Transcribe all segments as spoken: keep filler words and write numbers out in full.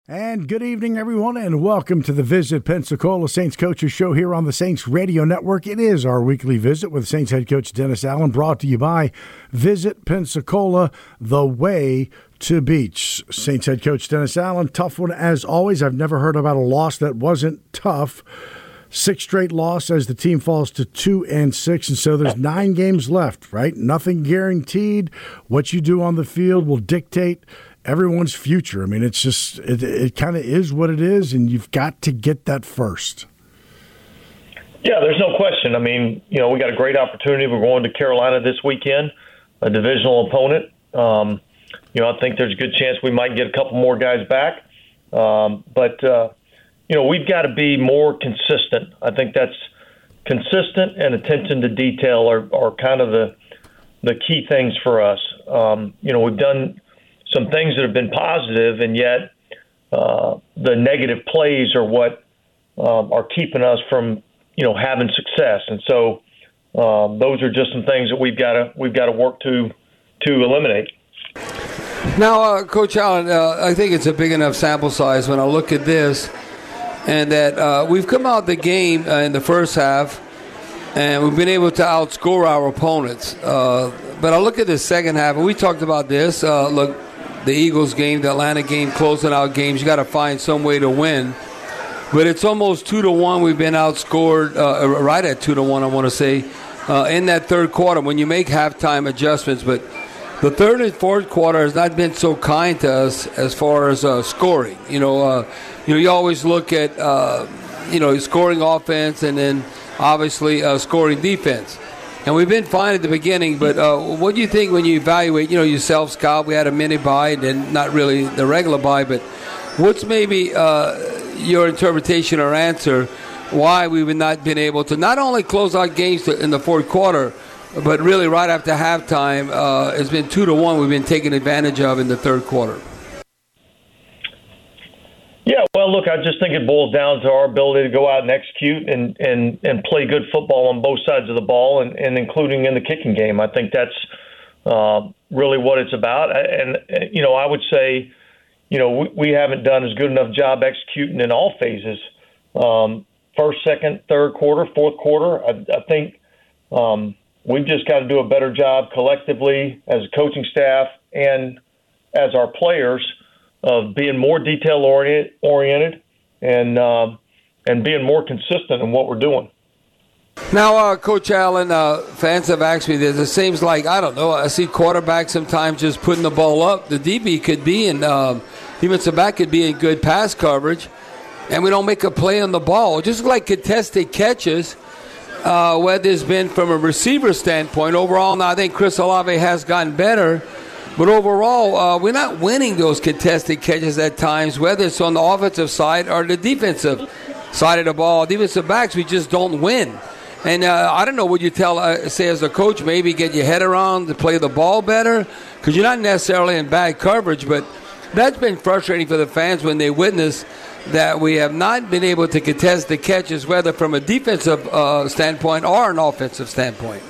And good evening, everyone, and welcome to the Visit Pensacola Saints Coaches Show here on the Saints Radio Network. It is our weekly visit with Saints head coach Dennis Allen, brought to you by Visit Pensacola, the way to beach. Saints head coach Dennis Allen, tough one as always. I've never heard about a loss that wasn't tough. Six straight loss as the team falls to two and six, and so there's nine games left, right? Nothing guaranteed. What you do on the field will dictate everyone's future. I mean, it's just, it, it kind of is what it is, and you've got to get that first. Yeah, there's no question. I mean, you know, we got a great opportunity. We're going to Carolina this weekend, a divisional opponent. Um, you know, I think there's a good chance we might get a couple more guys back. Um, but, uh, you know, we've got to be more consistent. I think that's consistent and attention to detail are, are kind of the the key things for us. Um, you know, we've done some things that have been positive, and yet uh, the negative plays are what um, are keeping us from, you know, having success. And so um, those are just some things that we've got to we've got to work to to eliminate. Now, uh, Coach Allen, uh, I think it's a big enough sample size when I look at this, and that uh, we've come out the game uh, in the first half, and we've been able to outscore our opponents. Uh, but I look at the second half, and we talked about this. Uh, look. The Eagles game, the Atlanta game, closing out games, you got to find some way to win. But it's almost two to one. We've been outscored uh, right at two to one. I want to say uh, in that third quarter when you make halftime adjustments. But the third and fourth quarter has not been so kind to us as far as uh, scoring. You know, uh, you know, you always look at uh, you know scoring offense and then obviously uh, scoring defense. And we've been fine at the beginning, but uh, what do you think when you evaluate, you know, yourself, Scott? We had a mini bye and not really the regular bye, but what's maybe uh, your interpretation or answer why we've not been able to not only close out games in the fourth quarter, but really right after halftime, uh, it's been two to one we've been taking advantage of in the third quarter? Yeah, well, look, I just think it boils down to our ability to go out and execute and, and, and play good football on both sides of the ball, and, and including in the kicking game. I think that's uh, really what it's about. And, you know, I would say, you know, we, we haven't done as good enough job executing in all phases. Um, first, second, third quarter, fourth quarter. I, I think um, we've just got to do a better job collectively as a coaching staff and as our players of being more detail oriented, oriented and um, and being more consistent in what we're doing. Now, uh, Coach Allen, uh, fans have asked me this. It seems like, I don't know, I see quarterbacks sometimes just putting the ball up. The D B could be in, um, defensive back could be in good pass coverage, and we don't make a play on the ball. Just like contested catches, uh, whether it's been from a receiver standpoint. Overall, now I think Chris Olave has gotten better. But overall, uh, we're not winning those contested catches at times, whether it's on the offensive side or the defensive side of the ball. Defensive backs, we just don't win. And uh, I don't know what you tell, uh, say as a coach, maybe get your head around to play the ball better, because you're not necessarily in bad coverage. But that's been frustrating for the fans when they witness that we have not been able to contest the catches, whether from a defensive uh, standpoint or an offensive standpoint.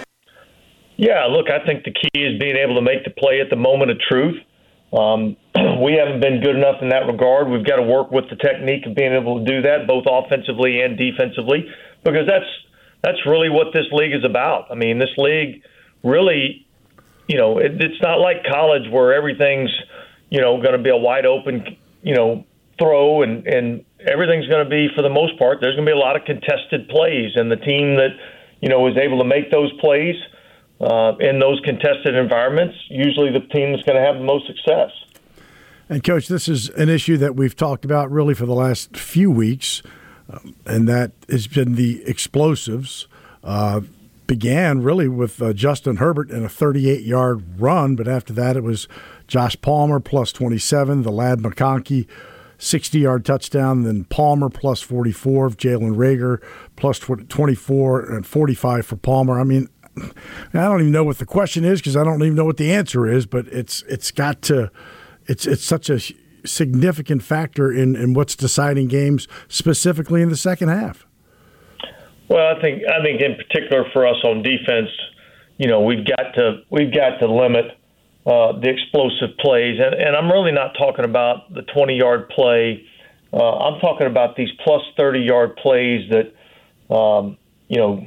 Yeah, look, I think the key is being able to make the play at the moment of truth. Um, we haven't been good enough in that regard. We've got to work with the technique of being able to do that, both offensively and defensively, because that's that's really what this league is about. I mean, this league really, you know, it, it's not like college where everything's, you know, going to be a wide open, you know, throw and, and everything's going to be, for the most part, there's going to be a lot of contested plays, and the team that, you know, is able to make those plays Uh, in those contested environments, usually the team that's going to have the most success. And, Coach, this is an issue that we've talked about really for the last few weeks, um, and that has been the explosives. Uh, began really with uh, Justin Herbert in a thirty-eight-yard run, but after that it was Josh Palmer plus twenty-seven, the lad McConkey sixty-yard touchdown, then Palmer plus forty-four, Jalen Reagor plus twenty-four, and forty-five for Palmer. I mean, I don't even know what the question is because I don't even know what the answer is, but it's it's got to it's it's such a significant factor in, in what's deciding games, specifically in the second half. Well, I think I think in particular for us on defense, you know, we've got to we've got to limit uh, the explosive plays. And, and I'm really not talking about the twenty-yard play. Uh, I'm talking about these plus thirty-yard plays that, um, you know,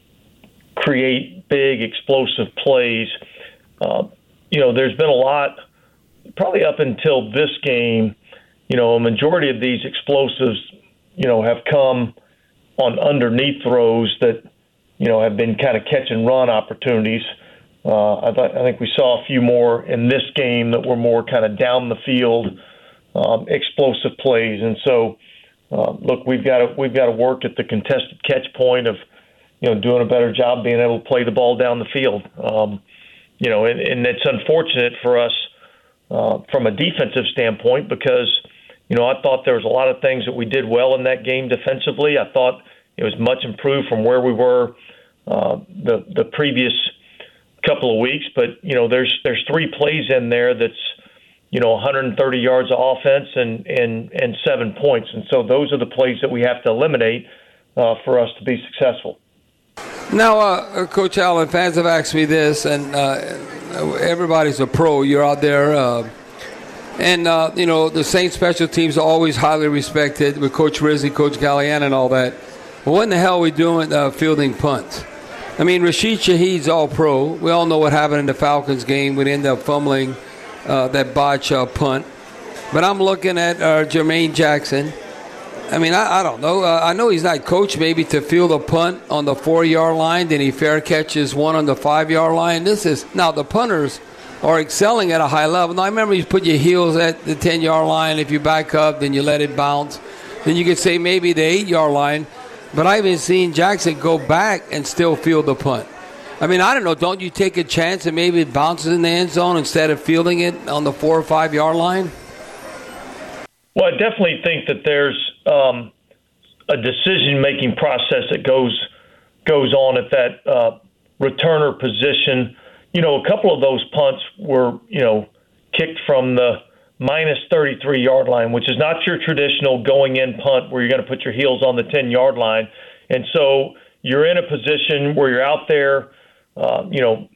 create big explosive plays. Uh, you know, there's been a lot, probably up until this game, you know, a majority of these explosives, you know, have come on underneath throws that, you know, have been kind of catch and run opportunities. Uh, I, th- I think we saw a few more in this game that were more kind of down the field, um, explosive plays. And so, uh, look, we've got to we've got to work at the contested catch point of, you know, doing a better job being able to play the ball down the field. Um, you know, and, and it's unfortunate for us uh, from a defensive standpoint because, you know, I thought there was a lot of things that we did well in that game defensively. I thought it was much improved from where we were uh, the the previous couple of weeks. But, you know, there's there's three plays in there that's, you know, one hundred thirty yards of offense and, and, and seven points. And so those are the plays that we have to eliminate uh, for us to be successful. Now, uh, Coach Allen, fans have asked me this, and uh, everybody's a pro. You're out there. Uh, and, uh, you know, the Saints special teams are always highly respected with Coach Rizzi, Coach Galliana, and all that. But what in the hell are we doing uh, fielding punts? I mean, Rashid Shaheed's all pro. We all know what happened in the Falcons game. We'd end up fumbling uh, that botch uh, punt. But I'm looking at uh, Jermaine Jackson. I mean, I, I don't know. Uh, I know he's not coached maybe to field a punt on the four-yard line, then he fair catches one on the five-yard line. This is now the punters are excelling at a high level. Now, I remember you put your heels at the ten-yard line. If you back up, then you let it bounce. Then you could say maybe the eight-yard line. But I haven't seen Jackson go back and still field the punt. I mean, I don't know. Don't you take a chance and maybe it bounces in the end zone instead of fielding it on the four or five-yard line? Well, I definitely think that there's um, a decision-making process that goes goes on at that uh, returner position. You know, a couple of those punts were, you know, kicked from the minus thirty-three-yard line, which is not your traditional going-in punt where you're going to put your heels on the ten-yard line. And so you're in a position where you're out there, uh, you know,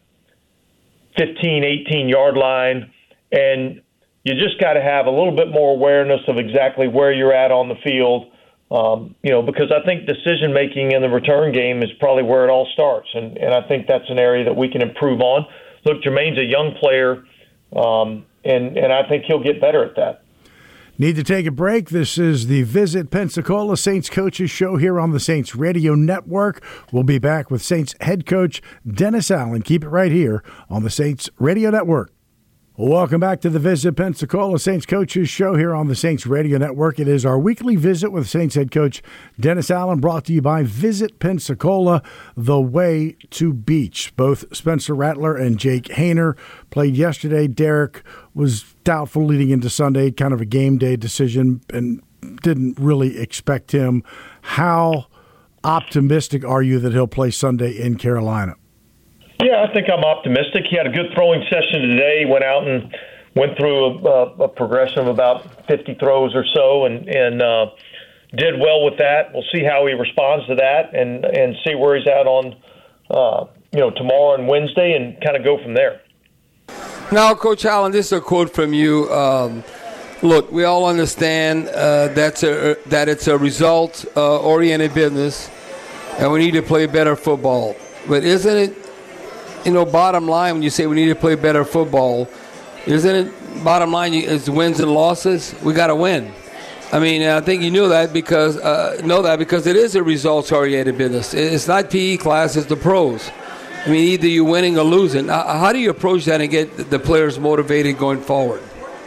fifteen, eighteen-yard line, and you just got to have a little bit more awareness of exactly where you're at on the field, um, you know, because I think decision-making in the return game is probably where it all starts, and, and I think that's an area that we can improve on. Look, Jermaine's a young player, um, and, and I think he'll get better at that. Need to take a break. This is the Visit Pensacola Saints Coaches Show here on the Saints Radio Network. We'll be back with Saints head coach Dennis Allen. Keep it right here on the Saints Radio Network. Welcome back to the Visit Pensacola Saints Coaches Show here on the Saints Radio Network. It is our weekly visit with Saints head coach Dennis Allen, brought to you by Visit Pensacola, the way to beach. Both Spencer Rattler and Jake Haener played yesterday. Derek was doubtful leading into Sunday, kind of a game day decision, and didn't really expect him. How optimistic are you that he'll play Sunday in Carolina? Yeah, I think I'm optimistic. He had a good throwing session today. He went out and went through a, a progression of about fifty throws or so and, and uh, did well with that. We'll see how he responds to that and, and see where he's at on uh, you know tomorrow and Wednesday and kind of go from there. Now, Coach Allen, this is a quote from you. Um, look, we all understand uh, that's a, that it's a result-oriented uh, business and we need to play better football. But isn't it, you know, bottom line, when you say we need to play better football, isn't it bottom line is wins and losses? We got to win. I mean, I think you knew that because uh, know that because it is a results-oriented business. It's not P E class; it's the pros. I mean, either you're winning or losing. How do you approach that and get the players motivated going forward?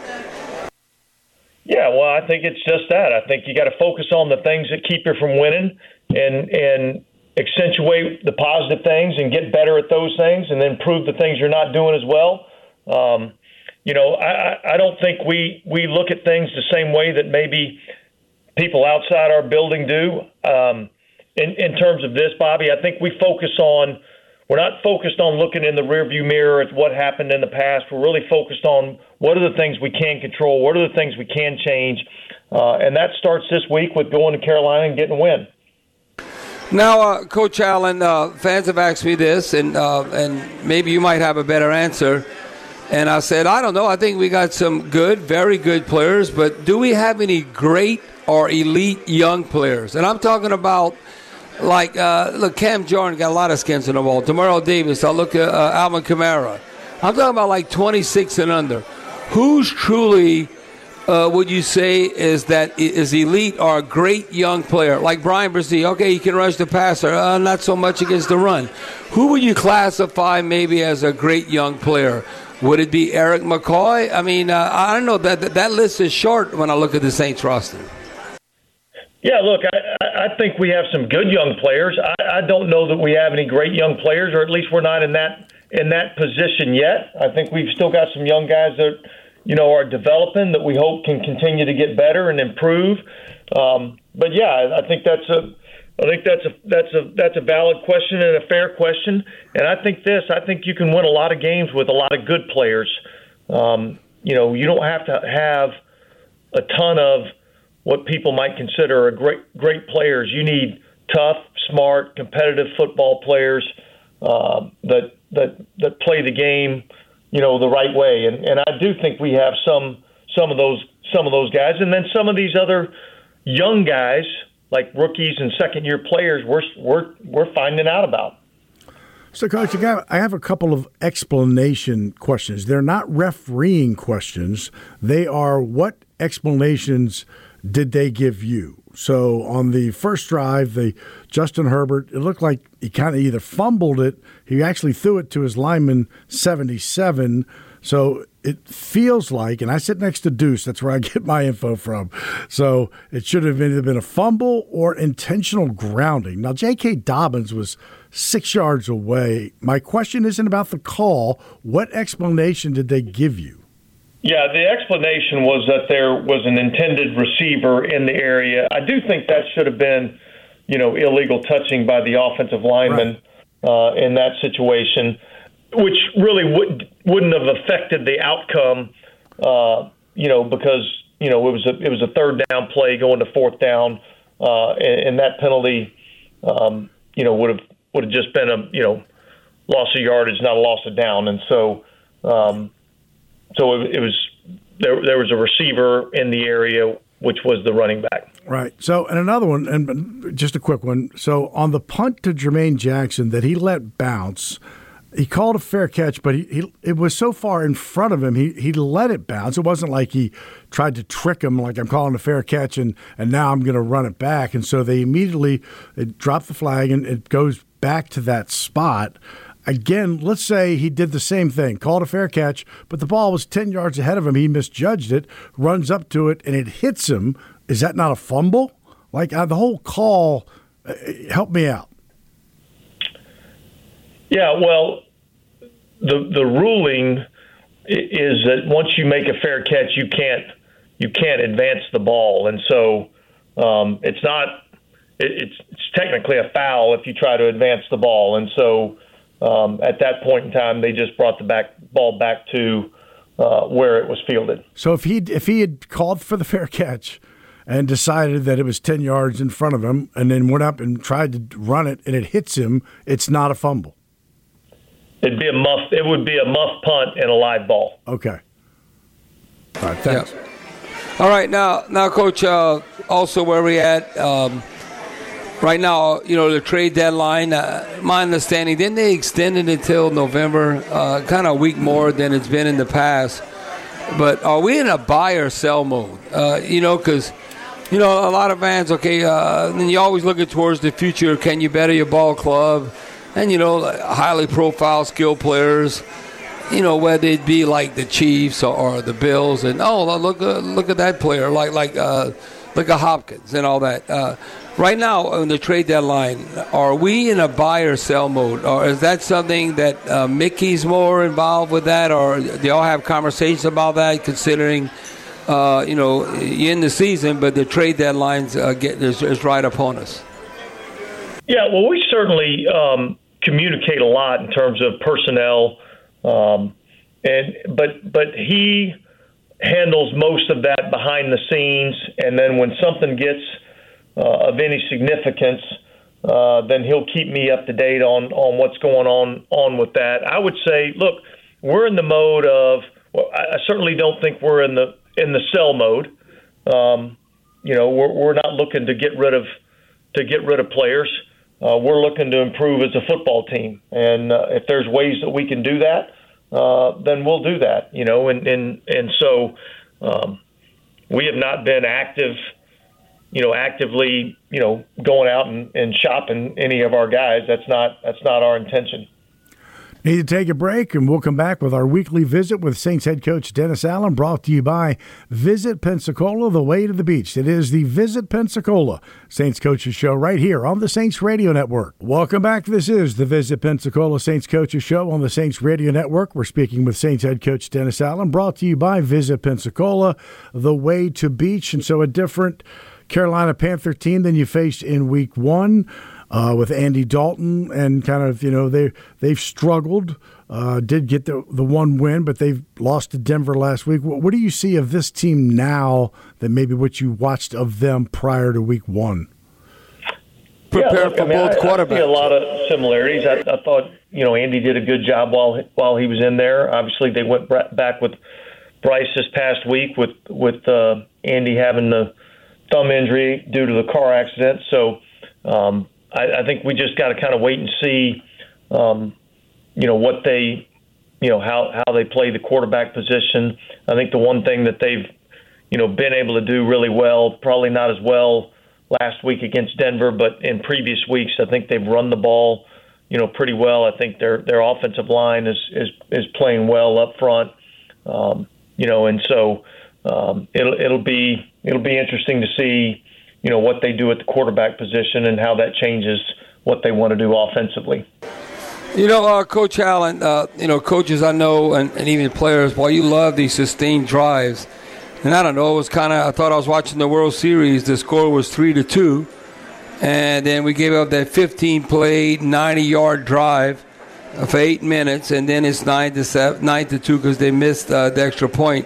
Yeah, well, I think it's just that. I think you got to focus on the things that keep you from winning, and and. accentuate the positive things and get better at those things and then prove the things you're not doing as well. Um, you know, I, I don't think we, we look at things the same way that maybe people outside our building do. Um, in, in terms of this, Bobby, I think we focus on, we're not focused on looking in the rearview mirror at what happened in the past. We're really focused on what are the things we can control, what are the things we can change. Uh, and that starts this week with going to Carolina and getting a win. Now, uh, Coach Allen, uh, fans have asked me this, and uh, and maybe you might have a better answer. And I said, I don't know. I think we got some good, very good players, but do we have any great or elite young players? And I'm talking about, like, uh, look, Cam Jordan got a lot of skins in the wall. Demario Davis, I look at uh, Alvin Kamara. I'm talking about like twenty-six and under. Who's truly, uh, would you say, is that is elite or a great young player? Like Brian Brzee, okay, he can rush the passer, uh, not so much against the run. Who would you classify maybe as a great young player? Would it be Eric McCoy? I mean, uh, I don't know. That, that that list is short when I look at the Saints roster. Yeah, look, I, I think we have some good young players. I, I don't know that we have any great young players, or at least we're not in that in that position yet. I think we've still got some young guys that, you know, are developing that we hope can continue to get better and improve. Um, but yeah, I think that's a I think that's a that's a that's a valid question and a fair question. And I think this, I think you can win a lot of games with a lot of good players. Um, you know, you don't have to have a ton of what people might consider a great great players. You need tough, smart, competitive football players uh, that that that play the game, you know, the right way. And and I do think we have some some of those some of those guys, and then some of these other young guys, like rookies and second-year players, we're we're we're finding out about. So, Coach, I have a couple of explanation questions. They're not refereeing questions. They are what explanations did they give you? So on the first drive, the Justin Herbert, it looked like he kind of either fumbled it. He actually threw it to his lineman seventy-seven. So it feels like, and I sit next to Deuce, that's where I get my info from. So it should have either been a fumble or intentional grounding. Now, J K. Dobbins was six yards away. My question isn't about the call. What explanation did they give you? Yeah, the explanation was that there was an intended receiver in the area. I do think that should have been, you know, illegal touching by the offensive lineman right. uh, in that situation, which really would, wouldn't have affected the outcome, uh, you know, because, you know, it was a it was a third down play going to fourth down, uh, and, and that penalty, um, you know, would have would have just been a, you know, loss of yardage, not a loss of down, and so. Um, So it, it was there. There was a receiver in the area, which was the running back. Right. So, and another one, and just a quick one. So, on the punt to Jermaine Jackson that he let bounce, he called a fair catch, but he, he it was so far in front of him, he he let it bounce. It wasn't like he tried to trick him, like I'm calling a fair catch, and and now I'm going to run it back. And so they immediately it dropped the flag, and it goes back to that spot. Again, let's say he did the same thing, called a fair catch, but the ball was ten yards ahead of him. He misjudged it, runs up to it, and it hits him. Is that not a fumble? Like uh, the whole call, uh, help me out. Yeah, well, the the ruling is that once you make a fair catch, you can't you can't advance the ball, and so um, it's not it, it's it's technically a foul if you try to advance the ball, and so. Um, at that point in time, they just brought the back ball back to uh, where it was fielded. So if he if he had called for the fair catch and decided that it was ten yards in front of him, and then went up and tried to run it, and it hits him, it's not a fumble. It'd be a muff. It would be a muff punt and a live ball. Okay. All right. Thanks. Yeah. All right. Now, now, Coach. Uh, also, where we at? Um, Right now, you know, the trade deadline, uh, my understanding, didn't they extend it until November, uh, kind of a week more than it's been in the past. But are we in a buy or sell mode? Uh, you know, because, you know, a lot of fans, okay, uh, and you're always looking towards the future. Can you better your ball club? And, you know, highly profile skill players, you know, whether it be like the Chiefs or, or the Bills. And, oh, look, uh, look at that player, like, like, uh, look at Hopkins and all that. Uh, Right now, on the trade deadline, are we in a buy or sell mode? Or is that something that uh, Mickey's more involved with that? Or do y'all have conversations about that, considering, uh, you know, you're in the season, but the trade deadlines uh, get, is, is right upon us? Yeah, well, we certainly um, communicate a lot in terms of personnel. Um, and but but he handles most of that behind the scenes. And then when something gets Uh, of any significance, uh, then he'll keep me up to date on, on what's going on on with that. I would say, look, we're in the mode of. Well, I certainly don't think we're in the in the sell mode. Um, you know, we're we're not looking to get rid of to get rid of players. Uh, we're looking to improve as a football team, and uh, if there's ways that we can do that, uh, then we'll do that. You know, and and and so um, we have not been active. You know, actively, you know, going out and, and shopping any of our guys. That's not that's not our intention. Need to take a break, and we'll come back with our weekly visit with Saints head coach Dennis Allen, brought to you by Visit Pensacola, the way to the beach. It is the Visit Pensacola Saints Coaches Show right here on the Saints Radio Network. Welcome back. This is the Visit Pensacola Saints Coaches Show on the Saints Radio Network. We're speaking with Saints head coach Dennis Allen, brought to you by Visit Pensacola, the way to beach. And so a different Carolina Panther team than you faced in week one uh, with Andy Dalton, and kind of, you know, they, they've struggled, uh, did get the, the one win, but they've lost to Denver last week. What, what do you see of this team now than maybe what you watched of them prior to week one? Prepare yeah, look, for I mean, both I, quarterbacks. I see a lot of similarities. I, I thought, you know, Andy did a good job while while he was in there. Obviously, they went back with Bryce this past week with, with uh, Andy having the thumb injury due to the car accident. So um, I, I think we just got to kind of wait and see, um, you know, what they, you know, how, how they play the quarterback position. I think the one thing that they've, you know, been able to do really well, probably not as well last week against Denver, but in previous weeks, I think they've run the ball, you know, pretty well. I think their their offensive line is is, is playing well up front, um, you know, and so um, it'll it'll be it'll be interesting to see, you know, what they do at the quarterback position and how that changes what they want to do offensively. You know, uh, Coach Allen, uh, you know, coaches I know and, and even players, boy, you love these sustained drives. And I don't know, it was kind of, I thought I was watching the World Series. The score was three to two. And then we gave up that fifteen-play, ninety-yard drive for eight minutes. And then it's nine to seven, nine to two because they missed uh, the extra point.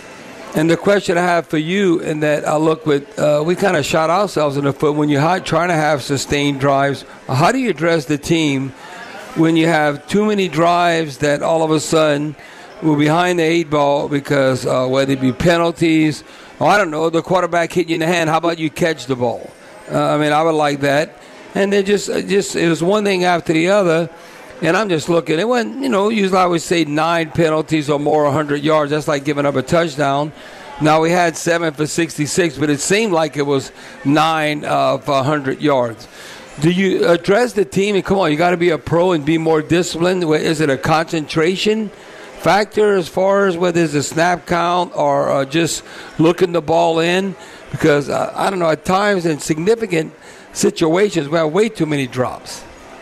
And the question I have for you, in that I look with, uh, we kind of shot ourselves in the foot when you're trying to have sustained drives. How do you address the team when you have too many drives that all of a sudden we're behind the eight ball because uh, whether it be penalties, or I don't know, the quarterback hit you in the hand, how about you catch the ball? Uh, I mean, I would like that. And then just, just it was one thing after the other, and I'm just looking. It went, you know, usually I would say nine penalties or more, one hundred yards. That's like giving up a touchdown. Now we had seven for sixty-six, but it seemed like it was nine uh, for one hundred yards. Do you address the team? And come on, you got to be a pro and be more disciplined. Is it a concentration factor as far as whether it's a snap count or uh, just looking the ball in? Because, uh, I don't know, at times in significant situations, we have way too many drops.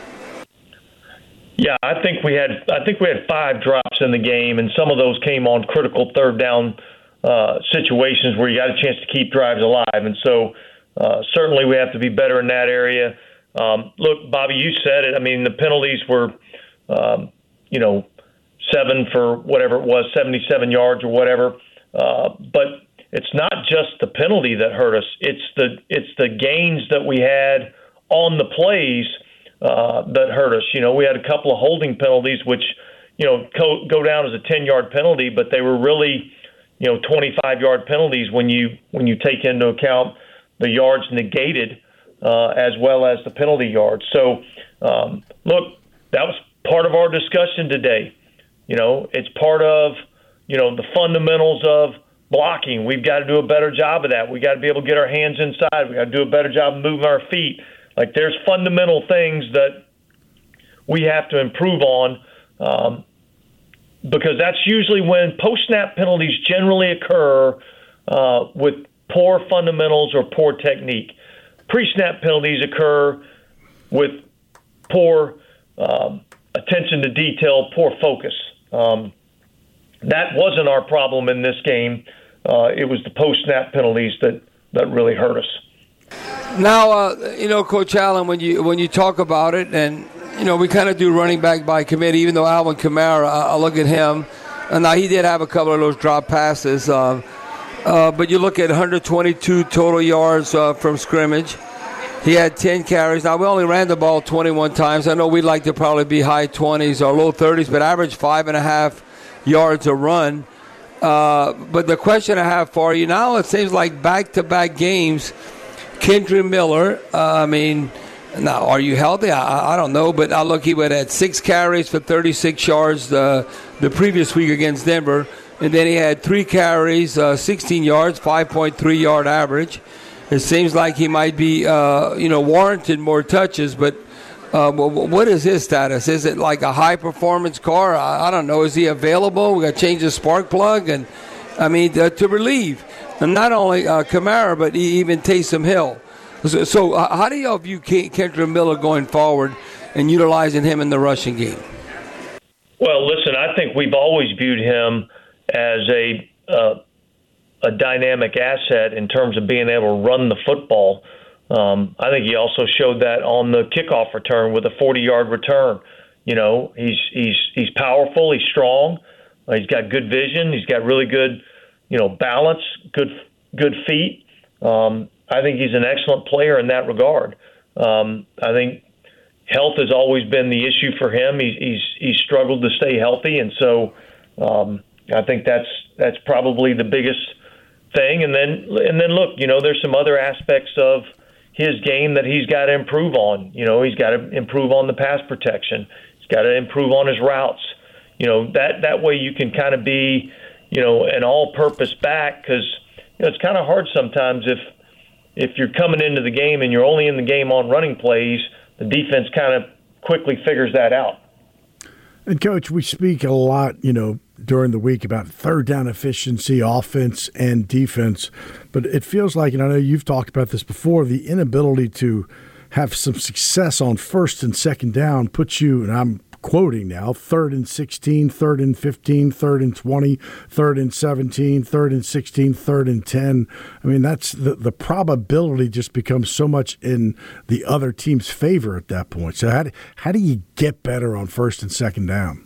Yeah, I think we had I think we had five drops in the game, and some of those came on critical third down uh, situations where you got a chance to keep drives alive. And so uh, certainly we have to be better in that area. Um, look, Bobby, you said it. I mean, the penalties were, um, you know, seven for whatever it was, seventy-seven yards or whatever. Uh, but it's not just the penalty that hurt us. It's the it's the gains that we had on the plays uh, that hurt us. You know, we had a couple of holding penalties, which, you know, co- go down as a ten-yard penalty, but they were really, you know, twenty-five-yard penalties when you when you take into account the yards negated uh, as well as the penalty yards. So, um, look, that was part of our discussion today. You know, it's part of, you know, the fundamentals of blocking. We've got to do a better job of that. We got to be able to get our hands inside. We got to do a better job of moving our feet. Like, there's fundamental things that we have to improve on, um, because that's usually when post-snap penalties generally occur uh, with poor fundamentals or poor technique. Pre-snap penalties occur with poor um, attention to detail, poor focus. Um, that wasn't our problem in this game. Uh, it was the post-snap penalties that, that really hurt us. Now, uh, you know, Coach Allen, when you when you talk about it, and, you know, we kind of do running back by committee, even though Alvin Kamara, I, I look at him, and now he did have a couple of those drop passes, uh, uh, but you look at one hundred twenty-two total yards uh, from scrimmage. He had ten carries. Now, we only ran the ball twenty-one times. I know we'd like to probably be high twenties or low thirties, but average five and a half yards a run. Uh, but the question I have for you now, it seems like back-to-back games, Kendre Miller, uh, I mean, now, are you healthy? I, I don't know, but I look, he would have had six carries for thirty-six yards the, the previous week against Denver, and then he had three carries, uh, sixteen yards, five point three yard average. It seems like he might be, uh, you know, warranted more touches, but uh, what is his status? Is it like a high-performance car? I, I don't know. Is he available? We got to change the spark plug, and I mean uh, to relieve, and not only uh, Kamara, but even Taysom Hill. So, so uh, how do y'all view Kendre Miller going forward and utilizing him in the rushing game? Well, listen, I think we've always viewed him as a uh, a dynamic asset in terms of being able to run the football. Um, I think he also showed that on the kickoff return with a forty-yard return. You know, he's he's he's powerful, he's strong, uh, he's got good vision, he's got really good, you know, balance, good good feet. Um, I think he's an excellent player in that regard. Um, I think health has always been the issue for him. He's he's, he's struggled to stay healthy, and so um, I think that's that's probably the biggest thing. And then and then look, you know, there's some other aspects of his game that he's got to improve on. You know, he's got to improve on the pass protection. He's got to improve on his routes. You know, that that way you can kind of be, you know, an all-purpose back, because you know, it's kind of hard sometimes if if you're coming into the game and you're only in the game on running plays, the defense kind of quickly figures that out. And, Coach, we speak a lot, you know, during the week about third down efficiency, offense and defense. But it feels like, and I know you've talked about this before, the inability to have some success on first and second down puts you, and I'm quoting now, third and sixteen, third and fifteen, third and twenty, third and seventeen, third and sixteen, third and ten. I mean, that's the, the probability just becomes so much in the other team's favor at that point. So how do, how do you get better on first and second down?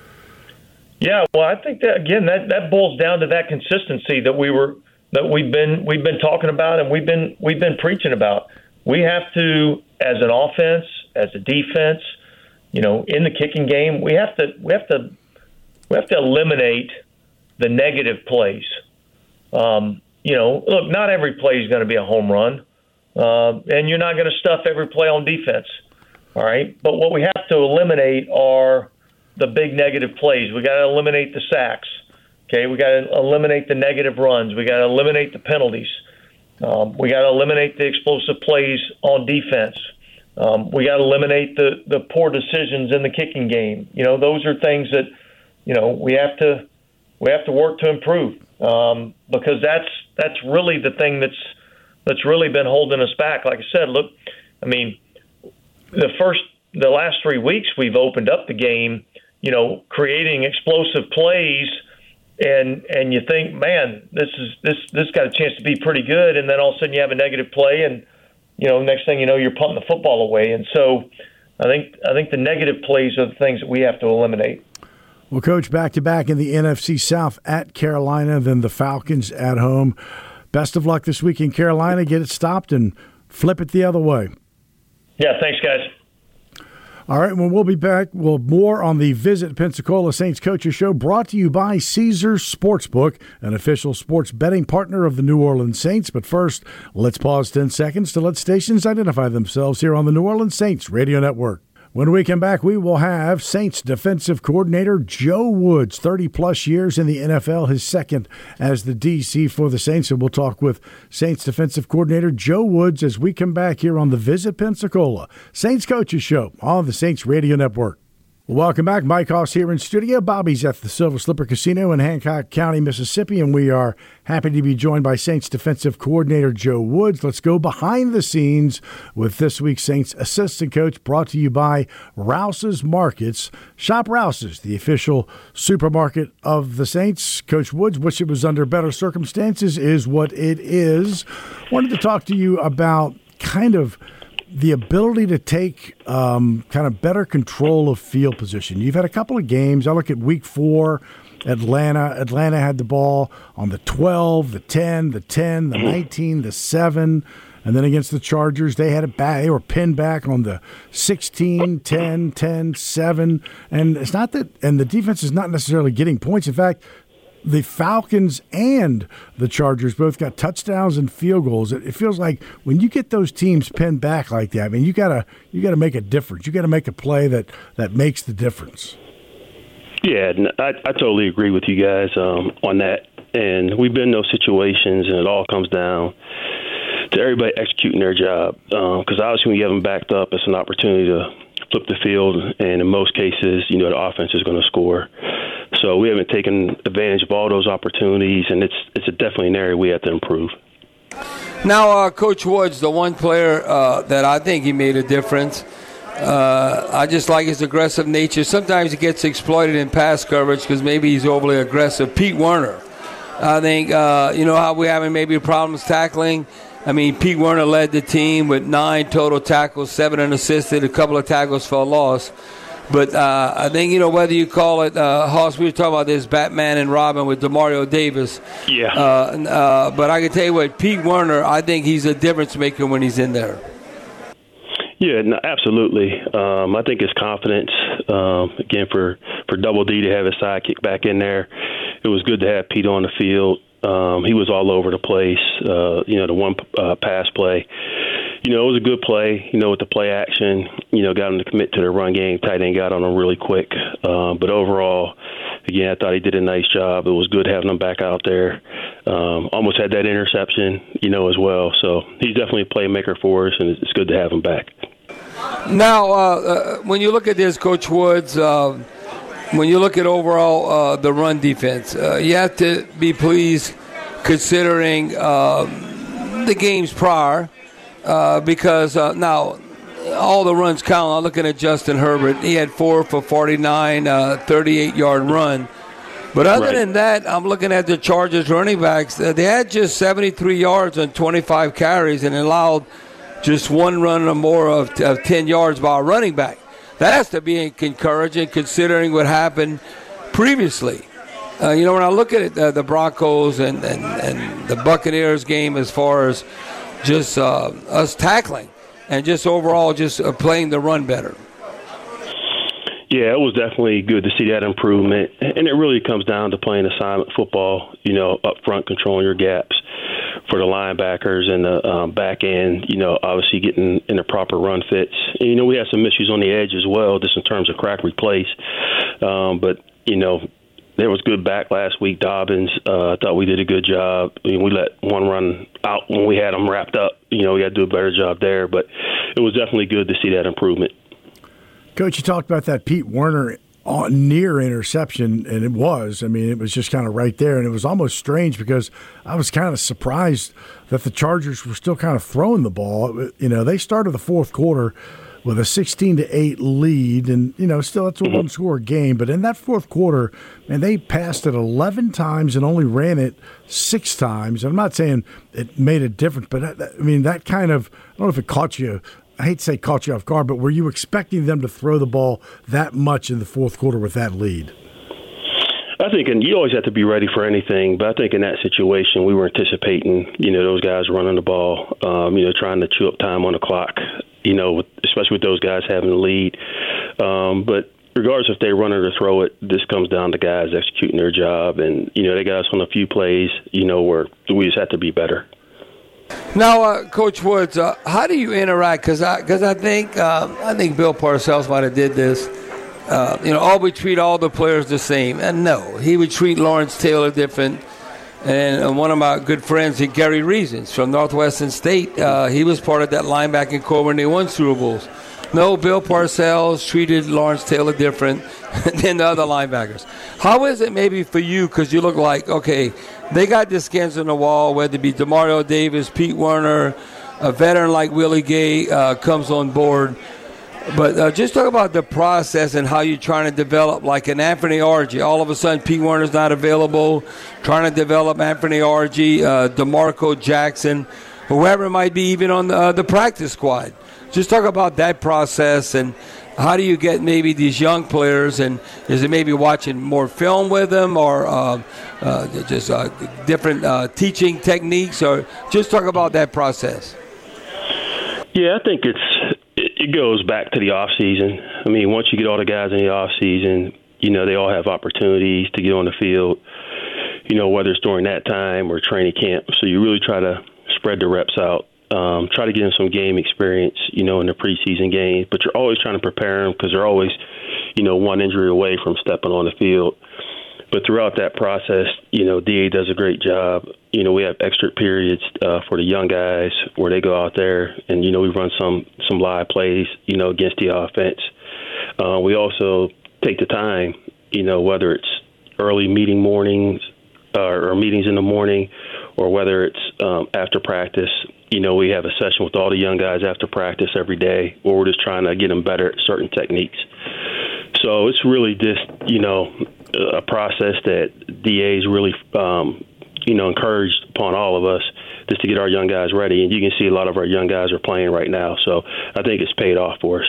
Yeah, well, I think that again that, that boils down to that consistency that we were that we've been we've been talking about and we've been we've been preaching about. We have to, as an offense, as a defense, you know, in the kicking game, we have to we have to we have to eliminate the negative plays. Um, you know, look, not every play is going to be a home run, uh, and you're not going to stuff every play on defense. All right, but what we have to eliminate are the big negative plays. We got to eliminate the sacks. Okay, we got to eliminate the negative runs. We got to eliminate the penalties. Um, we got to eliminate the explosive plays on defense. Um, we got to eliminate the, the poor decisions in the kicking game. You know, those are things that, you know, we have to we have to work to improve, um, because that's that's really the thing that's that's really been holding us back. Like I said, look, I mean, the first the last three weeks we've opened up the game, you know, creating explosive plays, and and you think, man, this is this this got a chance to be pretty good, and then all of a sudden you have a negative play, and you know, next thing you know, you're punting the football away. And so I think I think the negative plays are the things that we have to eliminate. Well, Coach, back-to-back in the N F C South at Carolina, then the Falcons at home. Best of luck this week in Carolina. Get it stopped and flip it the other way. Yeah, thanks, guys. All right, well, we'll be back. Well, more on the Visit Pensacola Saints Coaches Show, brought to you by Caesars Sportsbook, an official sports betting partner of the New Orleans Saints. But first, let's pause ten seconds to let stations identify themselves here on the New Orleans Saints Radio Network. When we come back, we will have Saints defensive coordinator Joe Woods, thirty-plus years in the N F L, his second as the D C for the Saints. And we'll talk with Saints defensive coordinator Joe Woods as we come back here on the Visit Pensacola Saints Coaches Show on the Saints Radio Network. Welcome back. Mike Hoss here in studio. Bobby's at the Silver Slipper Casino in Hancock County, Mississippi, and we are happy to be joined by Saints defensive coordinator Joe Woods. Let's go behind the scenes with this week's Saints assistant coach, brought to you by Rouse's Markets. Shop Rouse's, the official supermarket of the Saints. Coach Woods, wish it was under better circumstances, is what it is. Wanted to talk to you about kind of the ability to take um, kind of better control of field position. You've had a couple of games. I look at week four, Atlanta. Atlanta had the ball on the twelve, the ten, the ten, the nineteen, the seven. And then against the Chargers, they had it back. They were pinned back on the sixteen, ten, ten, seven. And it's not that, and the defense is not necessarily getting points. In fact, the Falcons and the Chargers both got touchdowns and field goals. It, it feels like when you get those teams pinned back like that, I mean, you gotta you gotta make a difference. You gotta make a play that, that makes the difference. Yeah, I, I totally agree with you guys um, on that. And we've been in those situations, and it all comes down to everybody executing their job. Because um, obviously, when you have them backed up, it's an opportunity to flip the field, and in most cases, you know, the offense is going to score. So we haven't taken advantage of all those opportunities, and it's it's a definitely an area we have to improve. Now, uh, Coach Woods, the one player uh, that I think he made a difference, uh, I just like his aggressive nature. Sometimes he gets exploited in pass coverage because maybe he's overly aggressive. Pete Werner, I think, uh, you know how we're having maybe problems tackling. I mean, Pete Werner led the team with nine total tackles, seven unassisted, a couple of tackles for a loss. But uh, I think, you know, whether you call it, uh, Hoss, we were talking about this, Batman and Robin with DeMario Davis. Yeah. Uh, uh, but I can tell you what, Pete Werner, I think he's a difference maker when he's in there. Yeah, no, absolutely. Um, I think his confidence, um, again, for, for Double D to have his sidekick back in there, it was good to have Pete on the field. Um, he was all over the place. Uh, you know, the one uh, pass play. You know, it was a good play, you know, with the play action, you know, got him to commit to the run game. Tight end got on him really quick. Um, but overall, again, I thought he did a nice job. It was good having him back out there. Um, almost had that interception, you know, as well. So he's definitely a playmaker for us, and it's good to have him back. Now, uh, uh, when you look at this, Coach Woods, uh, when you look at overall uh, the run defense, uh, you have to be pleased considering uh, the games prior. Uh, because uh, now all the runs count. I'm looking at Justin Herbert. He had four for forty-nine, uh, thirty-eight-yard run. But other right. than that, I'm looking at the Chargers running backs. Uh, they had just seventy-three yards on twenty-five carries and allowed just one run or more of, of ten yards by a running back. That has to be encouraging considering what happened previously. Uh, you know, when I look at it, uh, the Broncos and, and, and the Buccaneers game as far as just uh, us tackling and just overall just uh, playing the run better. Yeah, it was definitely good to see that improvement. And it really comes down to playing assignment football, you know, up front, controlling your gaps for the linebackers and the um, back end, you know, obviously getting in the proper run fits. And, you know, we had some issues on the edge as well, just in terms of crack replace. Um, but, you know, there was good back last week. Dobbins, uh, I thought we did a good job. I mean, we let one run out when we had them wrapped up. You know, we had to do a better job there. But it was definitely good to see that improvement. Coach, you talked about that Pete Werner near interception, and it was. I mean, it was just kind of right there. And it was almost strange because I was kind of surprised that the Chargers were still kind of throwing the ball. You know, they started the fourth quarter with a sixteen to eight lead, and, you know, still it's a one-score game. But in that fourth quarter, man, they passed it eleven times and only ran it six times. I'm not saying it made a difference, but, I mean, that kind of – I don't know if it caught you – I hate to say caught you off guard, but were you expecting them to throw the ball that much in the fourth quarter with that lead? I think, and you always have to be ready for anything, but I think in that situation we were anticipating, you know, those guys running the ball, um, you know, trying to chew up time on the clock, you know, with, especially with those guys having the lead. Um, but regardless if they run it or throw it, this comes down to guys executing their job. And, you know, they got us on a few plays, you know, where we just have to be better. Now, uh, Coach Woods, uh, how do you interact? Because I, cause I think uh, I think Bill Parcells might have did this. Uh, you know, all we treat all the players the same. And no, he would treat Lawrence Taylor different. And uh, one of my good friends, Gary Reasons from Northwestern State, uh, he was part of that linebacking core when they won Super Bowls. No, Bill Parcells treated Lawrence Taylor different than the other linebackers. How is it maybe for you, because you look like, okay, they got their skins on the wall, whether it be DeMario Davis, Pete Werner, a veteran like Willie Gay uh, comes on board. But uh, just talk about the process and how you're trying to develop, like an Anthony Argy. All of a sudden, Pete Werner's not available. Trying to develop Anthony Argy, uh, DeMarco Jackson, whoever it might be, even on the, uh, the practice squad. Just talk about that process and how do you get maybe these young players, and is it maybe watching more film with them, or uh, uh, just uh, different uh, teaching techniques, or just talk about that process. Yeah, I think it's it goes back to the off season. I mean, once you get all the guys in the off season, you know, they all have opportunities to get on the field, you know, whether it's during that time or training camp. So you really try to spread the reps out, um, try to get them some game experience, you know, in the preseason games. But you're always trying to prepare them because they're always, you know, one injury away from stepping on the field. But throughout that process, you know, D A does a great job. You know, we have extra periods uh, for the young guys where they go out there and, you know, we run some, some live plays, you know, against the offense. Uh, we also take the time, you know, whether it's early meeting mornings uh, or meetings in the morning or whether it's um, after practice. You know, we have a session with all the young guys after practice every day where we're just trying to get them better at certain techniques. So it's really just, you know, a process that D A's really, um, you know, encouraged upon all of us just to get our young guys ready. And you can see a lot of our young guys are playing right now. So I think it's paid off for us.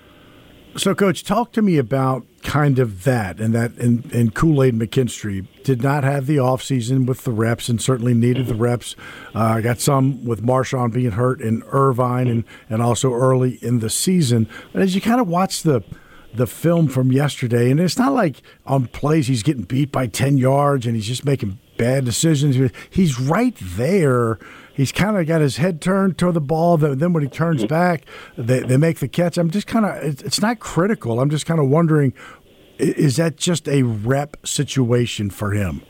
So, Coach, talk to me about kind of that and that and, and Kool-Aid McKinstry did not have the offseason with the reps and certainly needed the reps. I uh, got some with Marshawn being hurt and Irvine and, and also early in the season. But as you kind of watch the the film from yesterday, and it's not like on plays he's getting beat by ten yards and he's just making bad decisions. He's right there. He's kind of got his head turned toward the ball. Then when he turns back, they, they make the catch. I'm just kind of, it's not critical. I'm just kind of wondering, is that just a rep situation for him?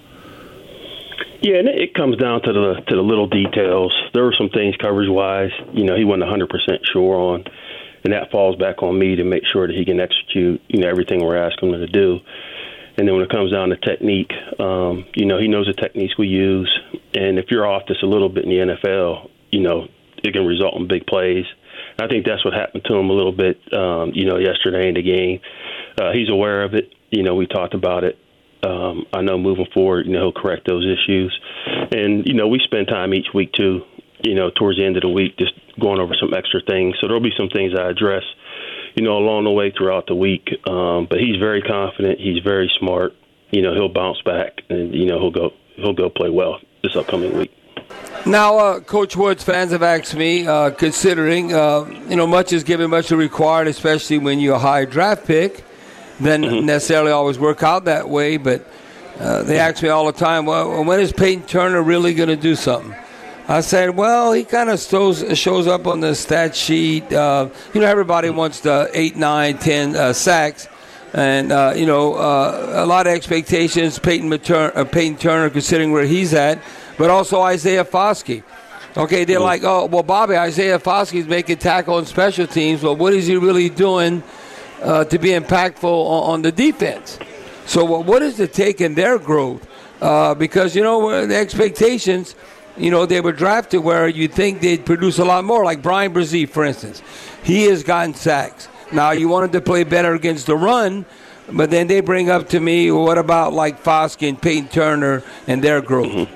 Yeah, and it comes down to the to the little details. There were some things coverage-wise, you know, he wasn't one hundred percent sure on, and that falls back on me to make sure that he can execute, you know, everything we're asking him to do. And then when it comes down to technique, um, you know, he knows the techniques we use. And if you're off just a little bit in the N F L, you know, it can result in big plays. And I think that's what happened to him a little bit, um, you know, yesterday in the game. Uh, he's aware of it. You know, we talked about it. Um, I know moving forward, you know, he'll correct those issues. And, you know, we spend time each week, too, you know, towards the end of the week, just going over some extra things. So there'll be some things I address, you know, along the way throughout the week. Um, but he's very confident. He's very smart. You know, he'll bounce back and, you know, he'll go he'll go play well this upcoming week. Now, uh, Coach Woods, fans have asked me, uh, considering, uh, you know, much is given, much is required, especially when you're a high draft pick. Doesn't mm-hmm. necessarily always work out that way, but uh, they ask me all the time, well, when is Peyton Turner really going to do something? I said, well, he kind of shows, shows up on the stat sheet. Uh, you know, everybody wants the eight, nine, ten uh, sacks. And, uh, you know, uh, a lot of expectations, Peyton, Mater- uh, Peyton Turner, considering where he's at, but also Isaiah Foskey. Okay, they're mm-hmm. like, oh, well, Bobby, Isaiah Foskey's making tackle on special teams, but what is he really doing uh, to be impactful on, on the defense? So uh, what is the take in their growth? Uh, because, you know, the expectations – you know, they were drafted where you'd think they'd produce a lot more, like Brian Brzee, for instance. He has gotten sacks. Now, you wanted to play better against the run, but then they bring up to me, well, what about like Foskey and Peyton Turner and their growth? Mm-hmm.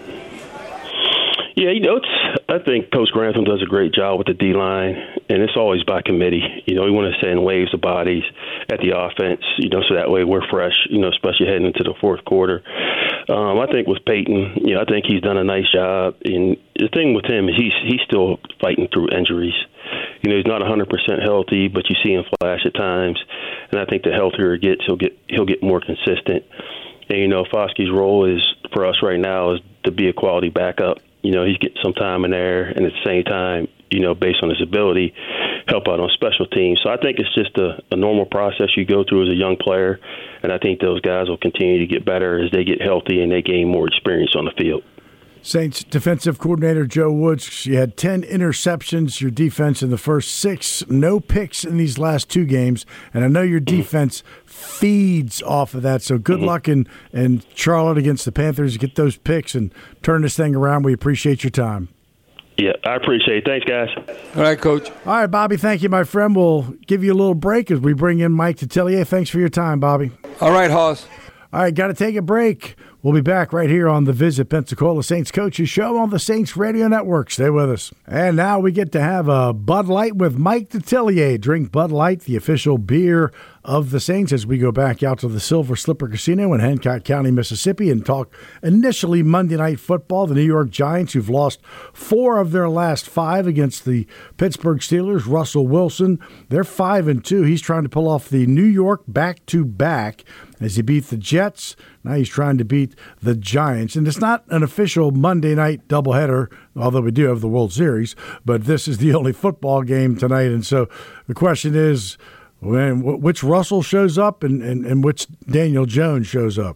Yeah, you know, it's, I think Coach Grantham does a great job with the D-line, and it's always by committee. You know, we want to send waves of bodies at the offense, you know, so that way we're fresh, you know, especially heading into the fourth quarter. Um, I think with Peyton, you know, I think he's done a nice job. And the thing with him is he's he's still fighting through injuries. You know, he's not one hundred percent healthy, but you see him flash at times. And I think the healthier he gets, he'll get he'll get more consistent. And, you know, Foskey's role is for us right now is to be a quality backup. You know, he's getting some time in there, and at the same time, you know, based on his ability, help out on special teams. So I think it's just a, a normal process you go through as a young player, and I think those guys will continue to get better as they get healthy and they gain more experience on the field. Saints defensive coordinator Joe Woods, you had ten interceptions, your defense in the first six, no picks in these last two games, and I know your defense feeds off of that, so good mm-hmm. luck in, in Charlotte against the Panthers. Get those picks and turn this thing around. We appreciate your time. Yeah, I appreciate it. Thanks, guys. All right, Coach. All right, Bobby, thank you, my friend. We'll give you a little break as we bring in Mike Detillier. Thanks for your time, Bobby. All right, Hoss. All right, got to take a break. We'll be back right here on the Visit Pensacola Saints Coaches Show on the Saints Radio Network. Stay with us. And now we get to have a Bud Light with Mike Detillier. Drink Bud Light, the official beer of the Saints as we go back out to the Silver Slipper Casino in Hancock County, Mississippi, and talk initially Monday Night Football. The New York Giants, who've lost four of their last five against the Pittsburgh Steelers. Russell Wilson, they're five and two. He's trying to pull off the New York back-to-back as he beat the Jets. Now he's trying to beat the Giants. And it's not an official Monday night doubleheader, although we do have the World Series, but this is the only football game tonight. And so the question is, when, which Russell shows up and, and, and which Daniel Jones shows up?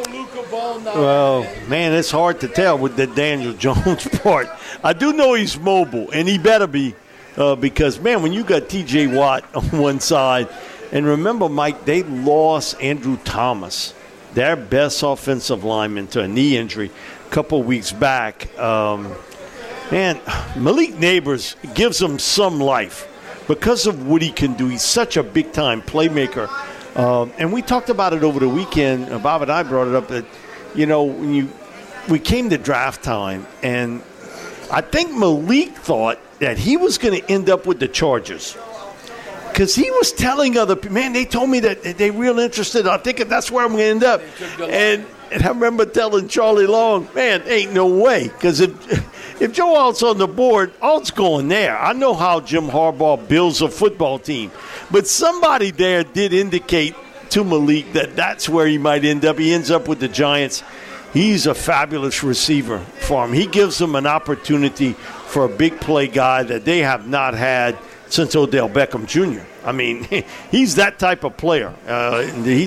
Well, man, it's hard to tell with the Daniel Jones part. I do know he's mobile, and he better be uh, because, man, when you got T J Watt on one side, and remember, Mike, they lost Andrew Thomas, their best offensive lineman, to a knee injury a couple weeks back. Um, man, Malik Neighbors gives them some life because of what he can do. He's such a big-time playmaker. Um, and we talked about it over the weekend. Bob and I brought it up that, you know, when you we came to draft time, and I think Malik thought that he was going to end up with the Chargers. Because he was telling other people, man, they told me that they real interested. I think that's where I'm going to end up. And, and I remember telling Charlie Long, man, ain't no way. Because if, if Joe Alt's on the board, Alt's going there. I know how Jim Harbaugh builds a football team. But somebody there did indicate to Malik that that's where he might end up. He ends up with the Giants. He's a fabulous receiver for him. He gives them an opportunity for a big play guy that they have not had since Odell Beckham Junior I mean, he's that type of player. Uh, he,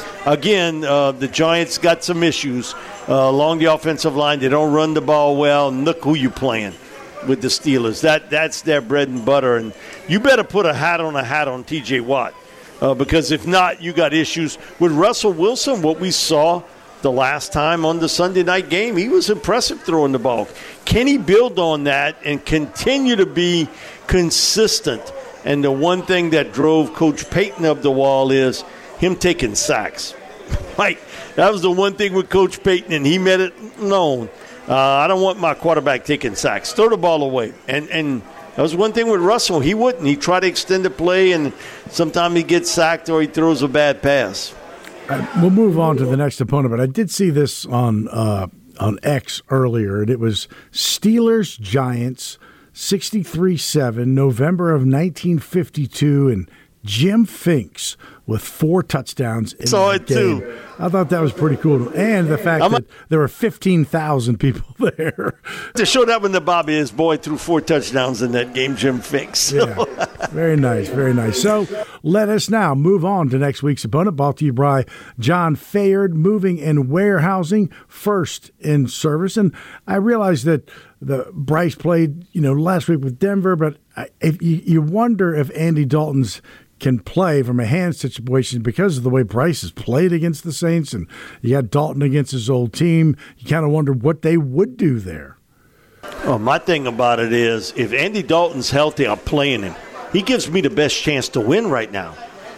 again, uh, the Giants got some issues uh, along the offensive line. They don't run the ball well. And look who you playing with the Steelers. That That's their bread and butter. And you better put a hat on a hat on T J Watt uh, because if not, you got issues. With Russell Wilson, what we saw the last time on the Sunday night game, he was impressive throwing the ball. Can he build on that and continue to be consistent? And the one thing that drove Coach Payton up the wall is him taking sacks. Like, that was the one thing with Coach Payton, and he made it known. Uh, I don't want my quarterback taking sacks. Throw the ball away. And and that was one thing with Russell. He wouldn't. He tried to extend the play, and sometimes he gets sacked or he throws a bad pass. Uh, we'll move on to the next opponent, but I did see this on uh, on X earlier, and it was Steelers-Giants, sixty-three seven, November of nineteen fifty-two, and Jim Finks with four touchdowns in Saw that it game. too. I thought that was pretty cool. And the fact I'm that there were fifteen thousand people there. To show that when the Bobby, his boy, threw four touchdowns in that game, Jim Finks. Yeah, very nice, very nice. So let us now move on to next week's opponent, brought to you by John Fayard, Moving and Warehousing, first in service. And I realize that the Bryce played, you know, last week with Denver, but I, if you, you wonder if Andy Dalton's can play from a hand situation because of the way Bryce has played against the Saints, and you got Dalton against his old team. You kind of wonder what they would do there. Oh, my thing about it is, if Andy Dalton's healthy, I'm playing him. He gives me the best chance to win right now.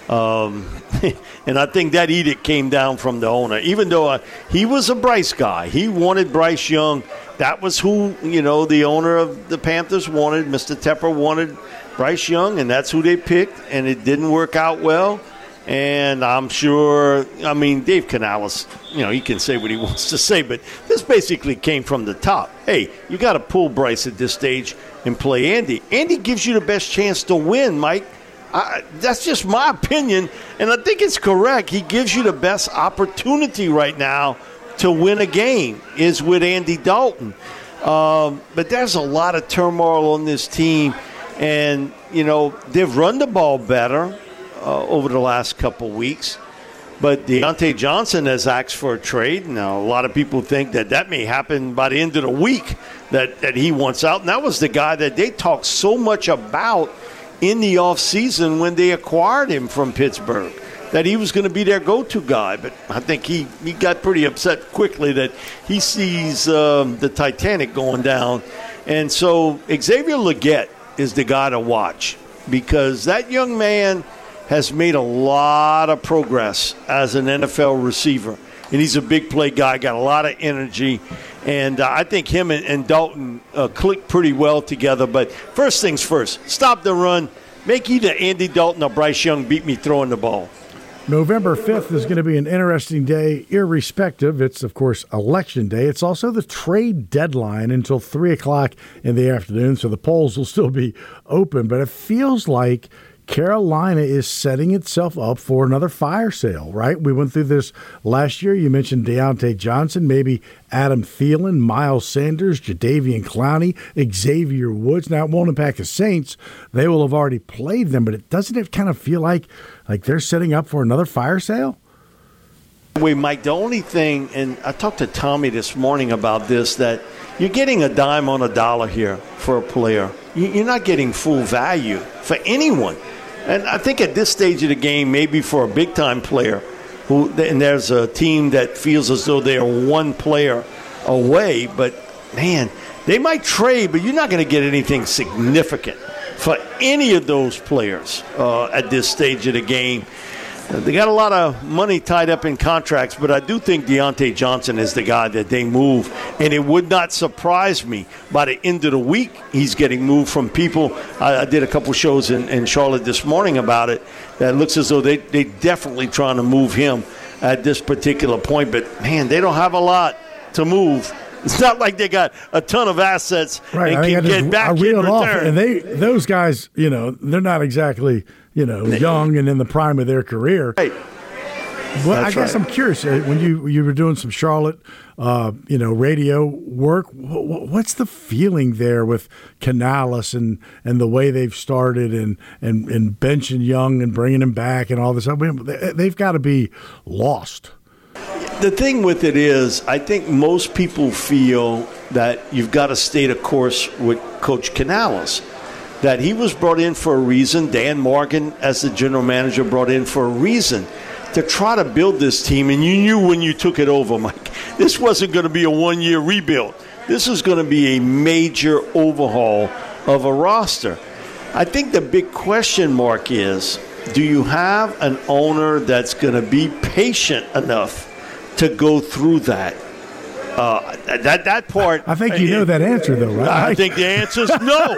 Um, and I think that edict came down from the owner. Even though uh, he was a Bryce guy. He wanted Bryce Young. That was who, you know, the owner of the Panthers wanted. Mister Tepper wanted Bryce Young, and that's who they picked, and it didn't work out well. And I'm sure, I mean, Dave Canales, you know, he can say what he wants to say, but this basically came from the top. Hey, you got to pull Bryce at this stage and play Andy. Andy gives you the best chance to win, Mike. I, that's just my opinion, and I think it's correct. He gives you the best opportunity right now to win a game is with Andy Dalton. Um, but there's a lot of turmoil on this team, and, you know, they've run the ball better uh, over the last couple weeks. But Deontay Johnson has asked for a trade. Now, a lot of people think that that may happen by the end of the week, that, that he wants out. And that was the guy that they talked so much about in the offseason when they acquired him from Pittsburgh, that he was going to be their go-to guy. But I think he, he got pretty upset quickly that he sees um, the Titanic going down. And so Xavier Legette is the guy to watch, because that young man has made a lot of progress as an N F L receiver. And he's a big play guy, got a lot of energy. And uh, I think him and, and Dalton uh, click pretty well together. But first things first, stop the run. Make either Andy Dalton or Bryce Young beat me throwing the ball. November fifth is going to be an interesting day, irrespective. It's, of course, Election Day. It's also the trade deadline until three o'clock in the afternoon, so the polls will still be open. But it feels like Carolina is setting itself up for another fire sale, right? We went through this last year. You mentioned Deontay Johnson, maybe Adam Thielen, Miles Sanders, Jadeveon Clowney, Xavier Woods. Now, it won't impact the Saints. They will have already played them, but it doesn't it kind of feel like like they're setting up for another fire sale? Wait, Mike, the only thing, and I talked to Tommy this morning about this, that you're getting a dime on a dollar here for a player. You're not getting full value for anyone. And I think at this stage of the game, maybe for a big-time player, who and there's a team that feels as though they are one player away, but, man, they might trade, but you're not going to get anything significant for any of those players uh, at this stage of the game. They got a lot of money tied up in contracts, but I do think Deontay Johnson is the guy that they move. And it would not surprise me by the end of the week he's getting moved from people. I, I did a couple shows in, in Charlotte this morning about it. That looks as though they, they definitely trying to move him at this particular point. But, man, they don't have a lot to move. It's not like they got a ton of assets right. and I can just, get back I in reeled return. Off, and they, those guys, you know, they're not exactly, you know, young and in the prime of their career. Right. Well, That's I guess right. I'm curious, uh, when you you were doing some Charlotte, uh, you know, radio work, wh- what's the feeling there with Canales and, and the way they've started and, and, and benching Young and bringing him back and all this? I mean, they've got to be lost. The thing with it is, I think most people feel that you've got to stay the course with Coach Canales, that he was brought in for a reason. Dan Morgan, as the general manager, brought in for a reason to try to build this team. And you knew when you took it over, Mike, this wasn't going to be a one-year rebuild. This was going to be a major overhaul of a roster. I think the big question mark is, do you have an owner that's going to be patient enough to go through that? Uh, that that part. I think you know that answer, though, right? I think the answer is no.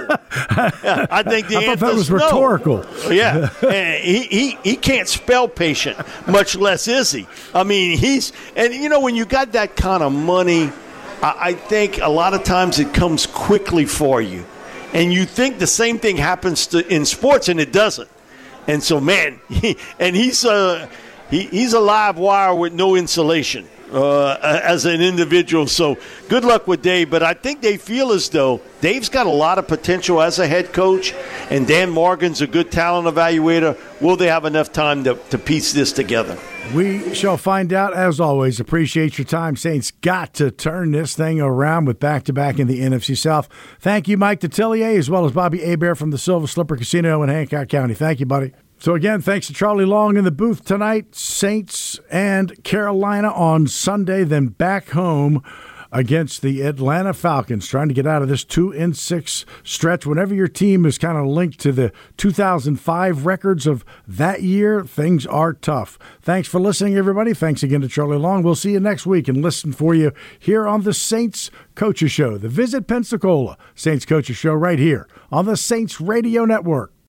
I think the I answer thought that was is no. rhetorical. Yeah, and he, he he can't spell patient, much less is he. I mean, he's and you know when you got that kind of money, I, I think a lot of times it comes quickly for you, and you think the same thing happens to in sports, and it doesn't. And so, man, he, and he's a he, he's a live wire with no insulation. Uh, as an individual. So good luck with Dave. But I think they feel as though Dave's got a lot of potential as a head coach, and Dan Morgan's a good talent evaluator. Will they have enough time to, to piece this together? We shall find out. As always, appreciate your time. Saints got to turn this thing around with back-to-back in the N F C South. Thank you, Mike Detillier, as well as Bobby Hebert from the Silver Slipper Casino in Hancock County. Thank you, buddy. So, again, thanks to Charlie Long in the booth tonight. Saints and Carolina on Sunday, then back home against the Atlanta Falcons, trying to get out of this two and six stretch. Whenever your team is kind of linked to the two thousand five records of that year, things are tough. Thanks for listening, everybody. Thanks again to Charlie Long. We'll see you next week and listen for you here on the Saints Coaches Show, the Visit Pensacola Saints Coaches Show right here on the Saints Radio Network.